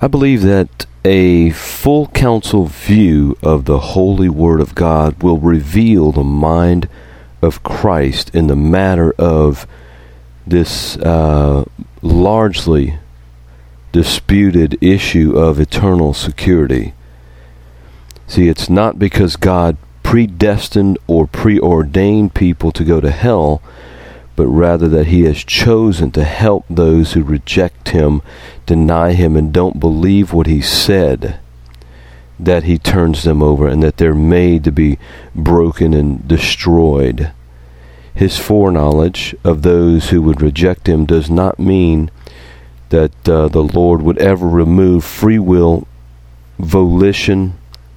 I believe that a full counsel view of the Holy Word of God will reveal the mind of Christ in the matter of this largely disputed issue of eternal security. See, it's not because God predestined or preordained people to go to hell, but rather that He has chosen to help those who reject Him, deny Him, and don't believe what He said, that He turns them over and that they're made to be broken and destroyed. His foreknowledge of those who would reject Him does not mean that the Lord would ever remove free will, volition,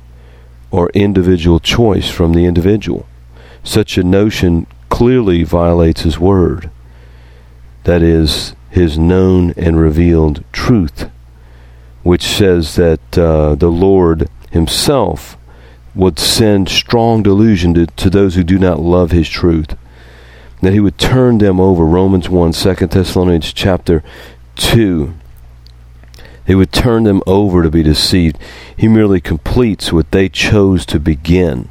or individual choice from the individual. Such a notion clearly violates His Word. That is, His known and revealed truth, which says that the Lord Himself would send strong delusion to those who do not love His truth. That He would turn them over. Romans 1, 2 Thessalonians chapter 2. He would turn them over to be deceived. He merely completes what they chose to begin.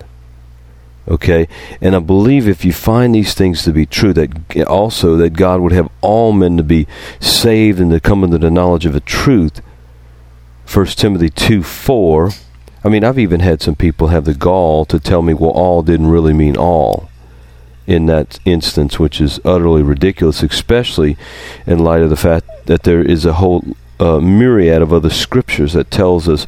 Okay? And I believe if you find these things to be true, that also that God would have all men to be saved and to come into the knowledge of the truth. 1 Timothy 2:4. I mean, I've even had some people have the gall to tell me, well, all didn't really mean all in that instance, which is utterly ridiculous, especially in light of the fact that there is a whole myriad of other scriptures that tells us,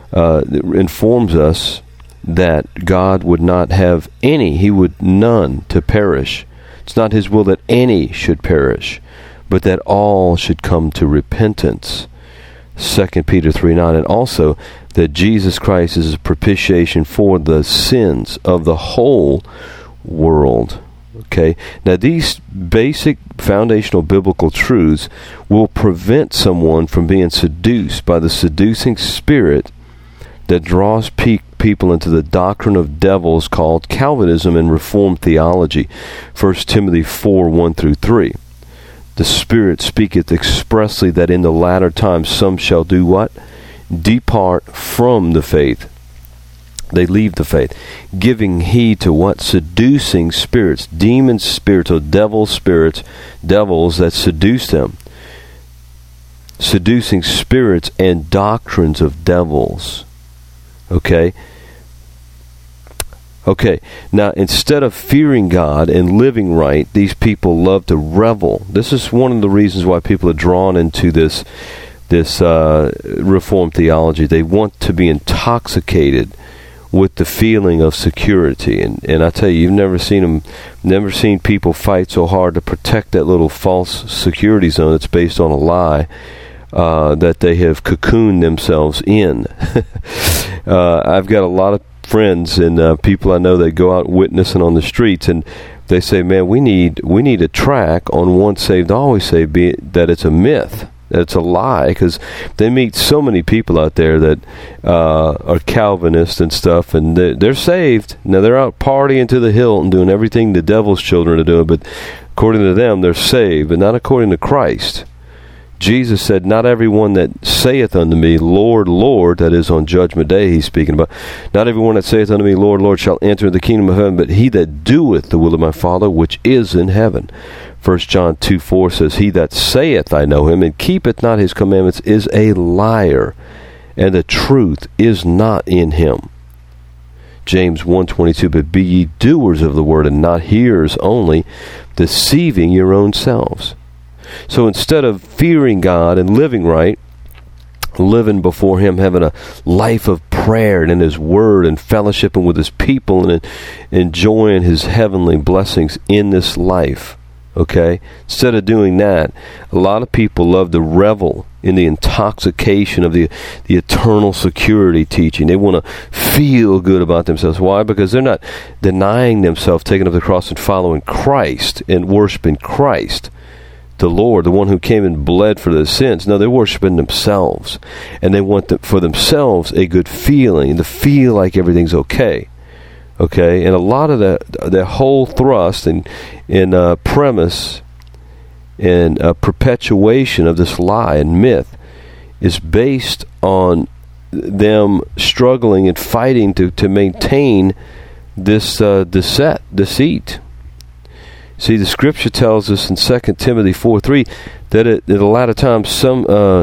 informs us that God would not have any, He would none to perish. It's not His will that any should perish, but that all should come to repentance. 2 Peter 3:9, and also that Jesus Christ is a propitiation for the sins of the whole world. Okay, now these basic foundational biblical truths will prevent someone from being seduced by the seducing spirit that draws people into the doctrine of devils called Calvinism and Reformed theology. 1 Timothy 4:1-3. The Spirit speaketh expressly that in the latter times some shall do what? Depart from the faith. They leave the faith, giving heed to what? Seducing spirits, demon spirits, or devil spirits, devils that seduce them. Seducing spirits and doctrines of devils. Okay? Okay, now instead of fearing God and living right, these people love to revel. This is one of the reasons why people are drawn into this Reformed theology. They want to be intoxicated with the feeling of security, and I tell you, you've never seen people fight so hard to protect that little false security zone that's based on a lie that they have cocooned themselves in. I've got a lot of friends and people I know that go out witnessing on the streets, and they say, "Man, we need a track on once saved, always saved," be it that it's a myth. It's a lie, because they meet so many people out there that are Calvinists and stuff, and they're saved. Now, they're out partying to the hilt and doing everything the devil's children are doing, but according to them, they're saved, but not according to Christ. Jesus said, "Not everyone that saith unto me, Lord, Lord," that is on Judgment Day he's speaking about, "not everyone that saith unto me, Lord, Lord, shall enter the kingdom of heaven, but he that doeth the will of my Father which is in heaven." 1 John 2:4 says, "He that saith, I know him, and keepeth not his commandments is a liar, and the truth is not in him." James 1:22, "But be ye doers of the word, and not hearers only, deceiving your own selves." So instead of fearing God and living right, living before Him, having a life of prayer and in His Word and fellowshipping with His people and enjoying His heavenly blessings in this life, okay? Instead of doing that, a lot of people love to revel in the intoxication of the eternal security teaching. They want to feel good about themselves. Why? Because they're not denying themselves, taking up the cross and following Christ and worshiping Christ, the Lord, the one who came and bled for their sins. No, they're worshiping themselves, and they want for themselves a good feeling, to feel like everything's okay. Okay, and a lot of the whole thrust and premise and perpetuation of this lie and myth is based on them struggling and fighting to maintain this deceit. See, the Scripture tells us in 2 Timothy 4:3 that a lot of times in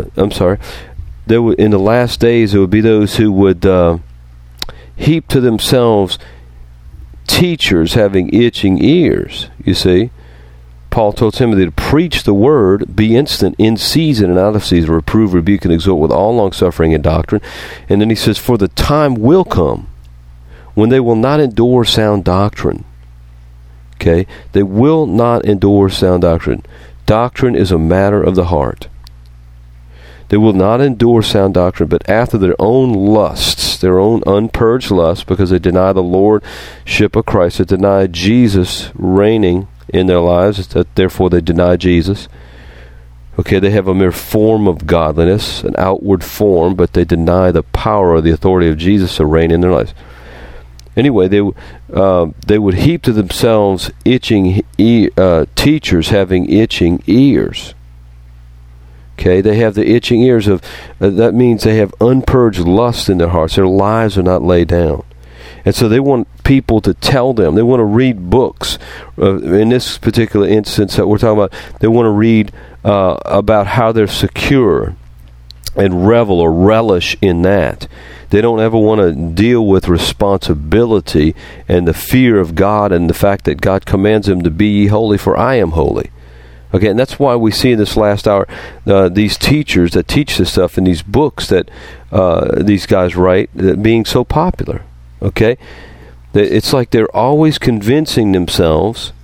the last days there would be those who would heap to themselves teachers having itching ears. You see, Paul told Timothy to preach the word, be instant, in season and out of season, reprove, rebuke, and exhort with all longsuffering and doctrine. And then he says, for the time will come when they will not endure sound doctrine. Okay? They will not endure sound doctrine. Doctrine is a matter of the heart. They will not endure sound doctrine, but after their own lusts, their own unpurged lusts, because they deny the Lordship of Christ, they deny Jesus reigning in their lives, that therefore they deny Jesus. Okay, they have a mere form of godliness, an outward form, but they deny the power or the authority of Jesus to reign in their lives. Anyway, they would heap to themselves itching teachers having itching ears. Okay, they have the itching ears of that means they have unpurged lust in their hearts. Their lives are not laid down. And so they want people to tell them. They want to read books. In this particular instance that we're talking about, they want to read about how they're secure and revel or relish in that. They don't ever want to deal with responsibility and the fear of God and the fact that God commands them to be ye holy, for I am holy. Okay, and that's why we see in this last hour these teachers that teach this stuff in these books that these guys write being so popular. Okay, it's like they're always convincing themselves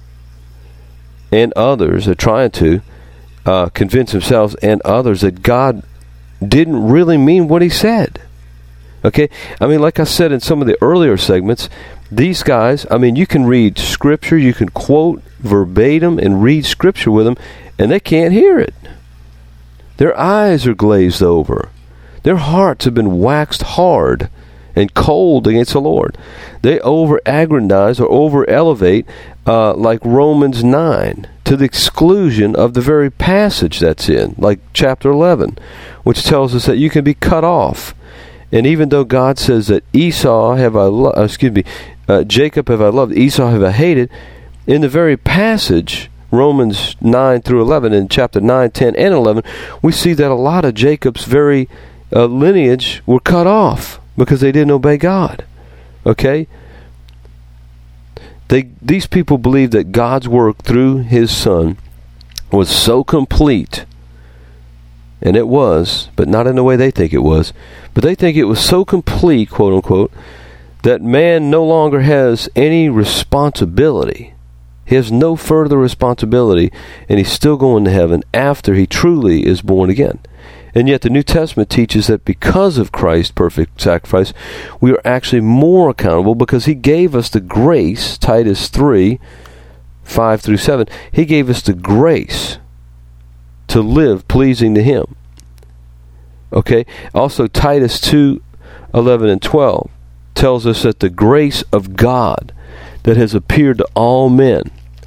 and others. They're trying to convince themselves and others that God didn't really mean what He said. Okay, I mean, like I said in some of the earlier segments, these guys, I mean, you can read Scripture, you can quote verbatim and read Scripture with them, and they can't hear it. Their eyes are glazed over. Their hearts have been waxed hard and cold against the Lord. They over-aggrandize or over-elevate like Romans 9 to the exclusion of the very passage that's in, like chapter 11, which tells us that you can be cut off. And even though God says that Jacob have I loved, Esau have I hated, in the very passage, Romans 9 through 11, in chapter 9, 10, and 11, we see that a lot of Jacob's very lineage were cut off because they didn't obey God. Okay? These people believe that God's work through His Son was so complete, and it was, but not in the way they think it was. But they think it was so complete, quote unquote, that man no longer has any responsibility. He has no further responsibility, and he's still going to heaven after he truly is born again. And yet the New Testament teaches that because of Christ's perfect sacrifice, we are actually more accountable because He gave us the grace, Titus 3, 5 through 7, He gave us the grace to live pleasing to Him. Okay? Also, Titus 2, 11 and 12 tells us that the grace of God that has appeared to all men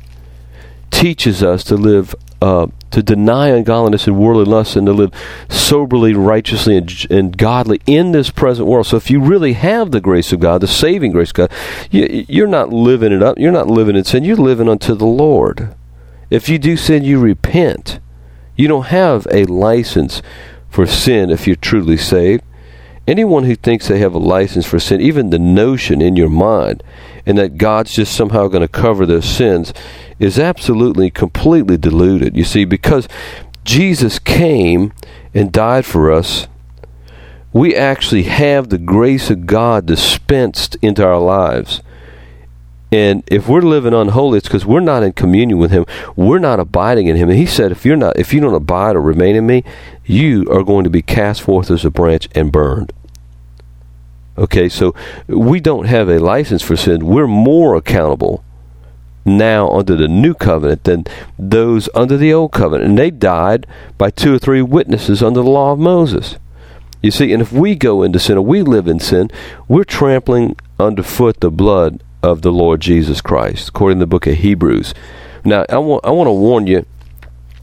teaches us to live, to deny ungodliness and worldly lust, and to live soberly, righteously, and godly in this present world. So if you really have the grace of God, the saving grace of God, you're not living it up. You're not living in sin. You're living unto the Lord. If you do sin, you repent. You don't have a license for sin if you're truly saved. Anyone who thinks they have a license for sin, even the notion in your mind, and that God's just somehow going to cover their sins, is absolutely, completely deluded. You see, because Jesus came and died for us, we actually have the grace of God dispensed into our lives. And if we're living unholy, it's because we're not in communion with Him. We're not abiding in Him. And He said, if you don't abide or remain in Me, you are going to be cast forth as a branch and burned. Okay, so we don't have a license for sin. We're more accountable now under the new covenant than those under the old covenant. And they died by 2 or 3 witnesses under the law of Moses. You see, and if we go into sin or we live in sin, we're trampling underfoot the blood of the Lord Jesus Christ, according to the book of Hebrews. Now, I want to warn you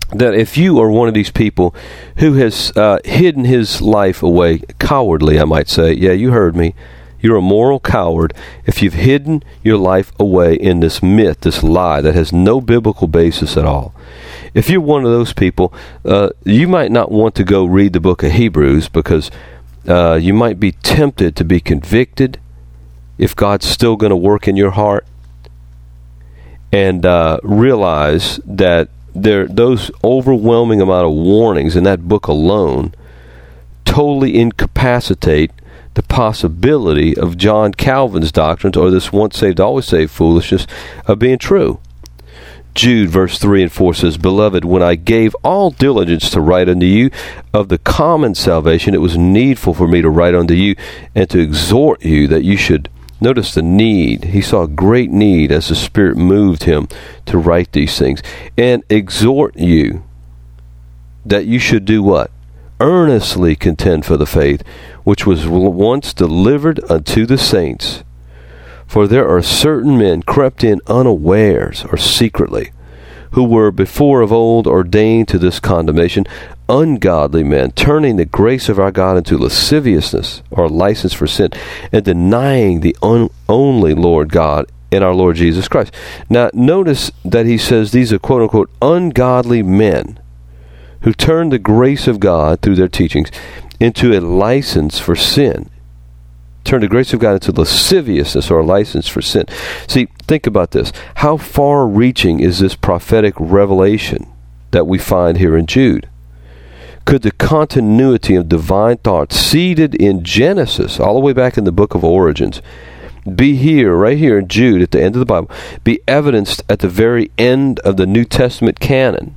that if you are one of these people who has hidden his life away, cowardly, I might say, yeah, you heard me, you're a moral coward if you've hidden your life away in this myth, this lie that has no biblical basis at all. If you're one of those people, you might not want to go read the book of Hebrews, because you might be tempted to be convicted if God's still going to work in your heart, and realize that those overwhelming amount of warnings in that book alone totally incapacitate the possibility of John Calvin's doctrines, or this once saved, always saved foolishness, of being true. Jude, verse 3 and 4 says, Beloved, when I gave all diligence to write unto you of the common salvation, it was needful for me to write unto you and to exhort you that you should. Notice the need. He saw a great need as the Spirit moved him to write these things. And exhort you that you should do what? Earnestly contend for the faith which was once delivered unto the saints. For there are certain men crept in unawares or secretly, who were before of old ordained to this condemnation, ungodly men, turning the grace of our God into lasciviousness, or license for sin, and denying the only Lord God and our Lord Jesus Christ. Now, notice that he says these are quote-unquote ungodly men who turn the grace of God through their teachings into a license for sin. Turn the grace of God into lasciviousness, or a license for sin. See, think about this. How far-reaching is this prophetic revelation that we find here in Jude? Could the continuity of divine thought seated in Genesis, all the way back in the book of Origins, be here, right here in Jude, at the end of the Bible, be evidenced at the very end of the New Testament canon?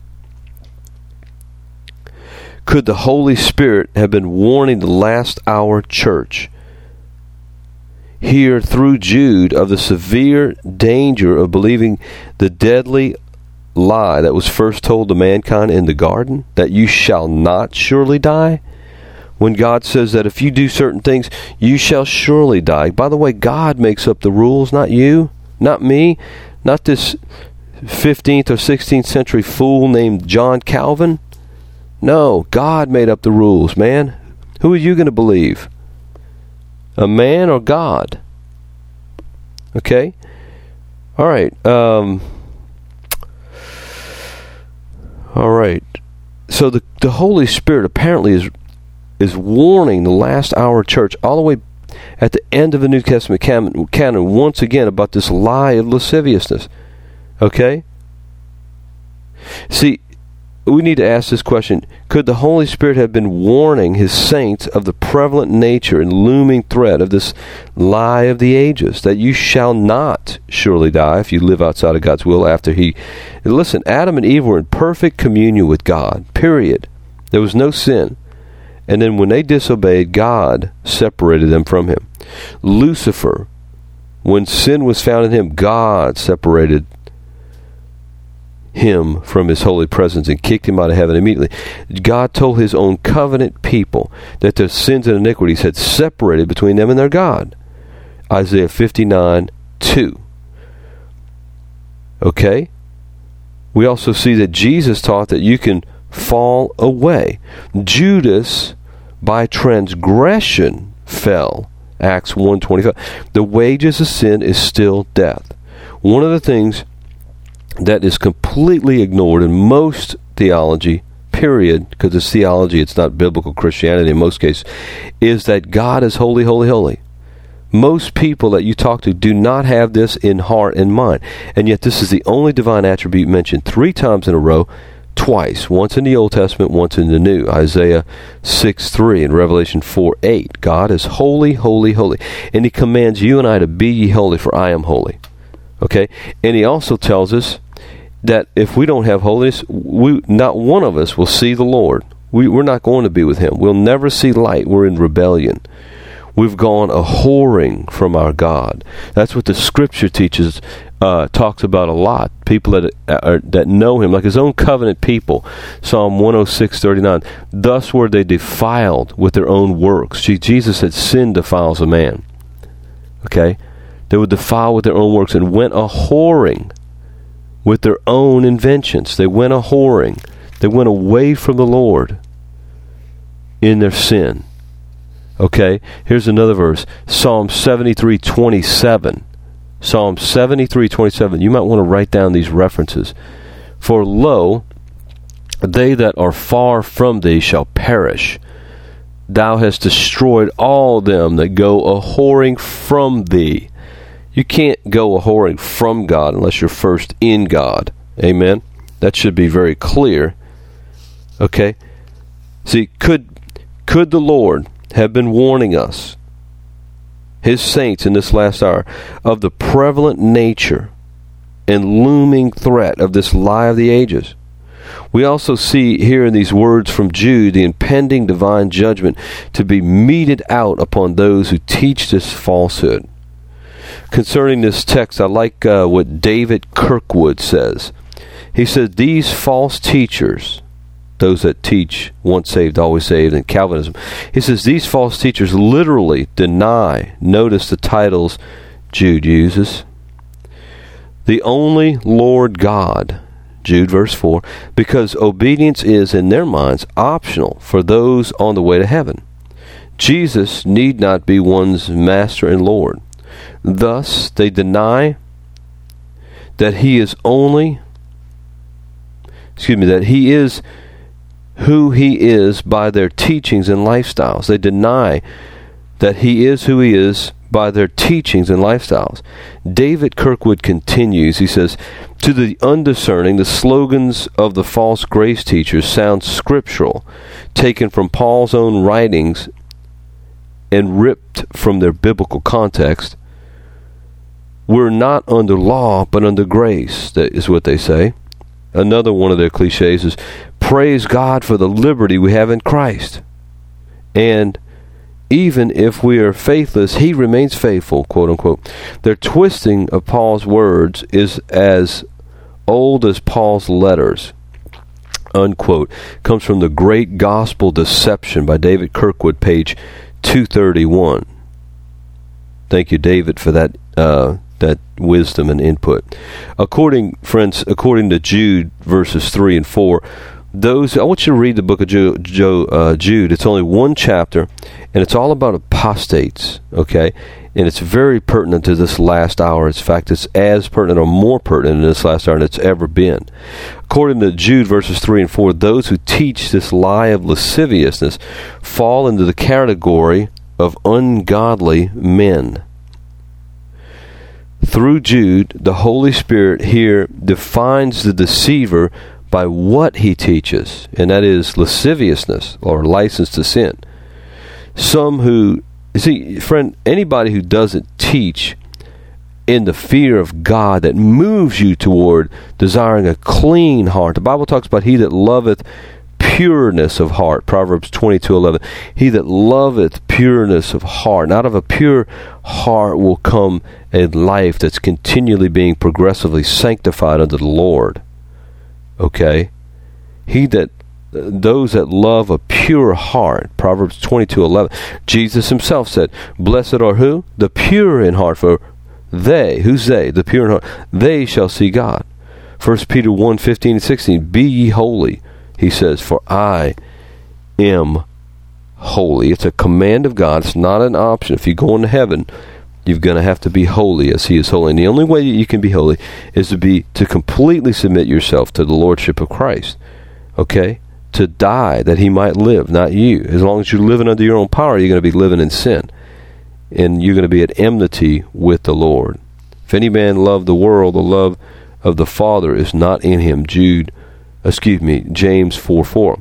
Could the Holy Spirit have been warning the last hour church here through Jude of the severe danger of believing the deadly lie that was first told to mankind in the garden, that you shall not surely die? When God says that if you do certain things, you shall surely die. By the way, God makes up the rules, not you, not me, not this 15th or 16th century fool named John Calvin. No, God made up the rules, man. Who are you going to believe? A man or God? Okay? All right. All right. So the Holy Spirit apparently is warning the last hour church all the way at the end of the New Testament canon once again about this lie of lasciviousness. Okay? See, we need to ask this question. Could the Holy Spirit have been warning his saints of the prevalent nature and looming threat of this lie of the ages, that you shall not surely die if you live outside of God's will after he... Listen, Adam and Eve were in perfect communion with God, period. There was no sin. And then when they disobeyed, God separated them from him. Lucifer, when sin was found in him, God separated him from his holy presence and kicked him out of heaven immediately. God told his own covenant people that their sins and iniquities had separated between them and their God. Isaiah 59:2. Okay? We also see that Jesus taught that you can fall away. Judas, by transgression, fell. Acts 1:25. The wages of sin is still death. One of the things that is completely ignored in most theology, period, because it's theology, it's not biblical Christianity in most cases, is that God is holy, holy, holy. Most people that you talk to do not have this in heart and mind, and yet this is the only divine attribute mentioned 3 times in a row, twice, once in the Old Testament, once in the New. Isaiah 6:3 and Revelation 4:8. God is holy, holy, holy, and he commands you and I to be ye holy, for I am holy. Okay? And he also tells us that if we don't have holiness, not one of us will see the Lord. We're not going to be with him. We'll never see light. We're in rebellion. We've gone a-whoring from our God. That's what the Scripture teaches, talks about a lot. People that know him, like his own covenant people. Psalm 106:39. Thus were they defiled with their own works. Jesus said sin defiles a man. Okay? They were defiled with their own works and went a-whoring with their own inventions. They went a-whoring. They went away from the Lord in their sin. Okay, here's another verse. Psalm 73:27. Psalm 73:27. You might want to write down these references. For lo, they that are far from thee shall perish. Thou hast destroyed all them that go a-whoring from thee. You can't go a-whoring from God unless you're first in God. Amen? That should be very clear. Okay? See, could the Lord have been warning us, His saints in this last hour, of the prevalent nature and looming threat of this lie of the ages? We also see here in these words from Jude the impending divine judgment to be meted out upon those who teach this falsehood. Concerning this text, I like what David Kirkwood says. He says, these false teachers, those that teach once saved, always saved, and Calvinism, he says these false teachers literally deny, notice the titles Jude uses, the only Lord God, Jude verse 4, because obedience is in their minds optional for those on the way to heaven. Jesus need not be one's master and Lord. Thus, they deny that He is who He is by their teachings and lifestyles. They deny that He is who He is by their teachings and lifestyles. David Kirkwood continues, he says, to the undiscerning, the slogans of the false grace teachers sound scriptural, taken from Paul's own writings and ripped from their biblical context. We're not under law, but under grace, that is what they say. Another one of their cliches is, praise God for the liberty we have in Christ. And even if we are faithless, He remains faithful, quote unquote. Their twisting of Paul's words is as old as Paul's letters, unquote. Comes from The Great Gospel Deception by David Kirkwood, page 231. Thank you, David, for that wisdom and input. According to Jude verses 3 and 4, I want you to read the book of Jude. It's only one chapter, and it's all about apostates, okay? And it's very pertinent to this last hour. In fact, it's as pertinent or more pertinent in this last hour than it's ever been. According to Jude verses 3 and 4, those who teach this lie of lasciviousness fall into the category of ungodly men. Through Jude, the Holy Spirit here defines the deceiver by what he teaches, and that is lasciviousness or license to sin. Some who, friend, anybody who doesn't teach in the fear of God that moves you toward desiring a clean heart. The Bible talks about he that loveth pureness of heart, Proverbs 22:11. He that loveth pureness of heart. And out of a pure heart will come a life that's continually being progressively sanctified unto the Lord. Okay? Those that love a pure heart, Proverbs 22:11. Jesus himself said, blessed are who? The pure in heart, for they, who's they? The pure in heart, they shall see God. 1 Peter 1:15 and 16, be ye holy, he says, for I am holy. It's a command of God. It's not an option. If you go into heaven, you're going to have to be holy as He is holy. And the only way that you can be holy is to completely submit yourself to the Lordship of Christ. Okay? To die that He might live, not you. As long as you're living under your own power, you're going to be living in sin. And you're going to be at enmity with the Lord. If any man love the world, the love of the Father is not in him. James 4:4.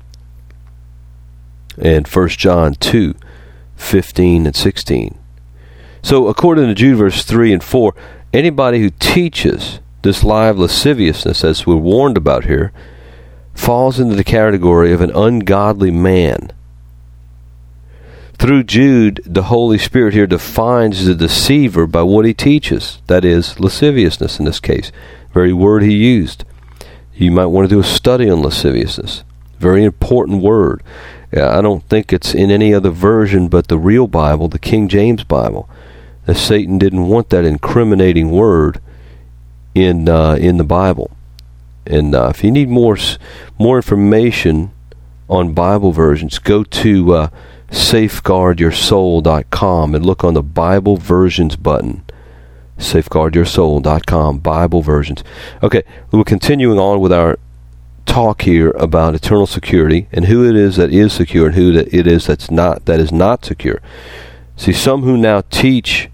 And 1 John 2:15 and 16. So according to Jude verse 3 and 4, anybody who teaches this lie of lasciviousness, as we're warned about here, falls into the category of an ungodly man. Through Jude, the Holy Spirit here defines the deceiver by what he teaches. That is, lasciviousness in this case. Very word he used. You might want to do a study on lasciviousness. Very important word. I don't think it's in any other version but the real Bible, the King James Bible. As Satan didn't want that incriminating word in the Bible. And if you need more information on Bible versions, go to safeguardyoursoul.com and look on the Bible versions button. Safeguardyoursoul.com, Bible versions. Okay, we're continuing on with our talk here about eternal security and who it is that is secure and who it is that is not secure. See, some who now teach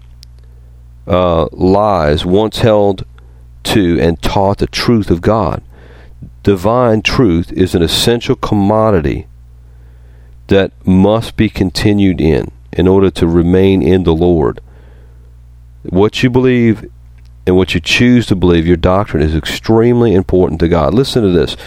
lies once held to and taught the truth of God. Divine truth is an essential commodity that must be continued in order to remain in the Lord. What you believe and what you choose to believe, your doctrine, is extremely important to God. Listen to this.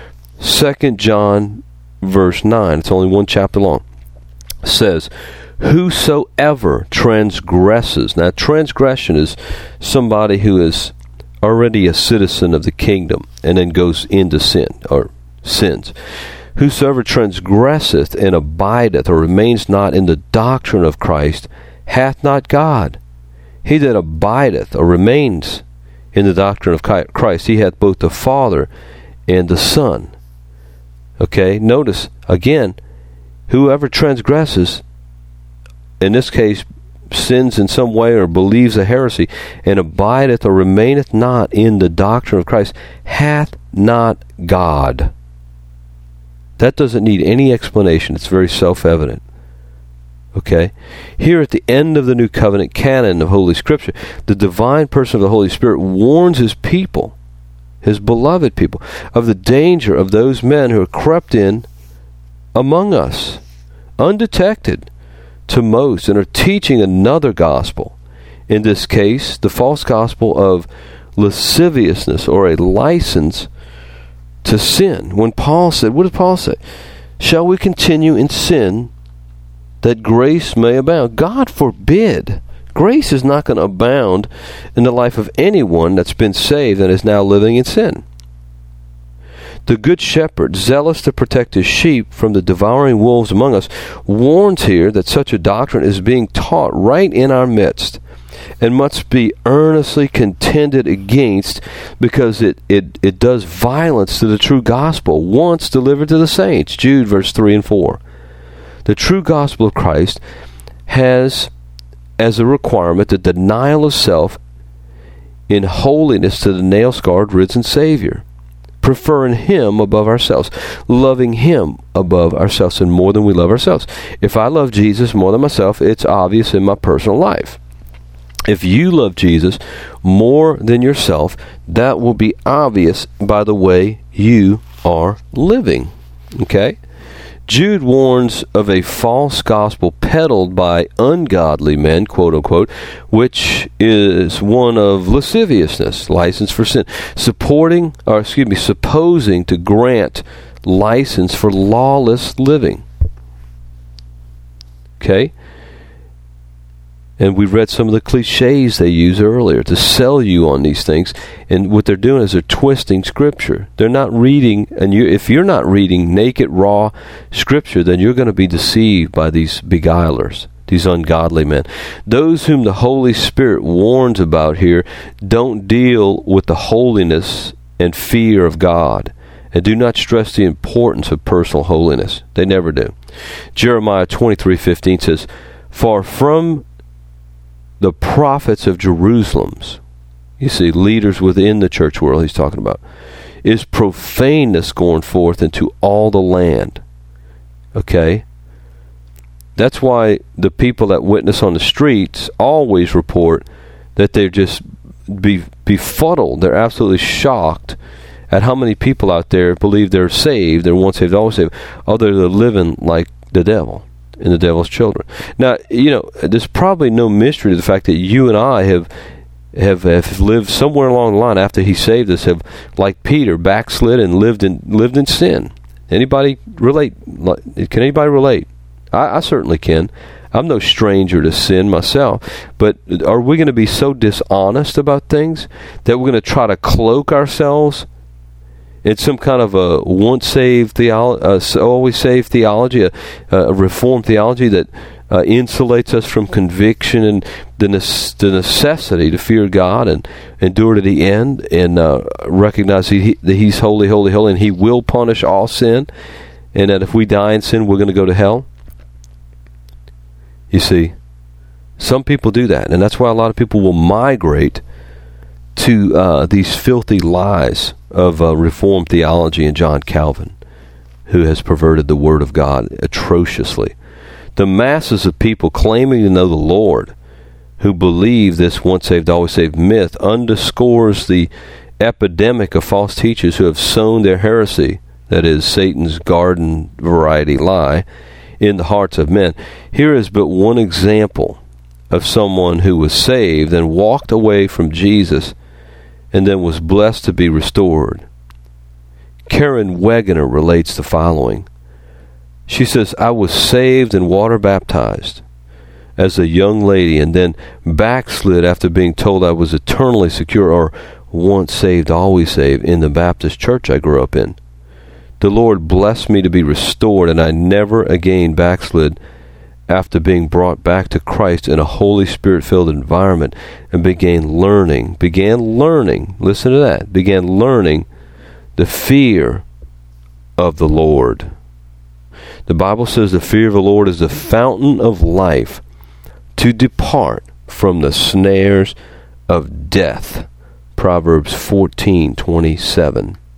2 John verse 9, it's only one chapter long, says, whosoever transgresses. Now, transgression is somebody who is already a citizen of the kingdom and then goes into sin or sins. Whosoever transgresseth and abideth or remains not in the doctrine of Christ hath not God. He that abideth or remains in the doctrine of Christ, he hath both the Father and the Son. Okay, notice again, whoever transgresses, in this case, sins in some way or believes a heresy, and abideth or remaineth not in the doctrine of Christ, hath not God. That doesn't need any explanation. It's very self-evident. Okay? Here at the end of the New Covenant canon of Holy Scripture, the divine person of the Holy Spirit warns his people, his beloved people, of the danger of those men who are crept in among us, undetected to most, and are teaching another gospel. In this case, the false gospel of lasciviousness, or a license to sin. When Paul said, what did Paul say? Shall we continue in sin that grace may abound? God forbid. Grace is not going to abound in the life of anyone that's been saved and is now living in sin. The good shepherd, zealous to protect his sheep from the devouring wolves among us, warns here that such a doctrine is being taught right in our midst and must be earnestly contended against, because it does violence to the true gospel once delivered to the saints. Jude verse 3 and 4. The true gospel of Christ has as a requirement the denial of self in holiness to the nail-scarred risen Savior, preferring Him above ourselves, loving Him above ourselves and more than we love ourselves. If I love Jesus more than myself, it's obvious in my personal life. If you love Jesus more than yourself, that will be obvious by the way you are living. Okay? Jude warns of a false gospel peddled by ungodly men, quote unquote, which is one of lasciviousness, license for sin, supposing to grant license for lawless living. Okay? And we read some of the cliches they use earlier to sell you on these things. And what they're doing is they're twisting Scripture. They're not reading, and if you're not reading naked, raw Scripture, then you're going to be deceived by these beguilers, these ungodly men. Those whom the Holy Spirit warns about here don't deal with the holiness and fear of God, and do not stress the importance of personal holiness. They never do. Jeremiah 23:15 says, "For from the prophets of Jerusalem's," you see, leaders within the church world he's talking about, "is profaneness going forth into all the land." Okay? That's why the people that witness on the streets always report that they're just befuddled. They're absolutely shocked at how many people out there believe they're saved, they're once saved, always saved, they're living like the devil and the devil's children. Now, there's probably no mystery to the fact that you and I have lived somewhere along the line after He saved us, have, like Peter, backslid and lived in sin. Anybody relate? Can anybody relate? I certainly can. I'm no stranger to sin myself. But are we going to be so dishonest about things that we're going to try to cloak ourselves It's some kind of a once saved theology, always saved theology, a reformed theology that insulates us from conviction and the necessity to fear God and endure to the end and recognize that He's holy, holy, holy, and He will punish all sin, and that if we die in sin, we're going to go to hell. You see, some people do that, and that's why a lot of people will migrate to these filthy lies of Reformed theology and John Calvin, who has perverted the Word of God atrociously. The masses of people claiming to know the Lord, who believe this once saved, always saved myth, underscores the epidemic of false teachers who have sown their heresy, that is, Satan's garden variety lie, in the hearts of men. Here is but one example of someone who was saved and walked away from Jesus and then was blessed to be restored. Karen Wegener relates the following. She says, I was saved and water baptized as a young lady and then backslid after being told I was eternally secure or once saved, always saved in the Baptist church I grew up in. The Lord blessed me to be restored, and I never again backslid after being brought back to Christ in a Holy Spirit-filled environment and began learning, listen to that, began learning the fear of the Lord. The Bible says the fear of the Lord is the fountain of life to depart from the snares of death. Proverbs 14:27.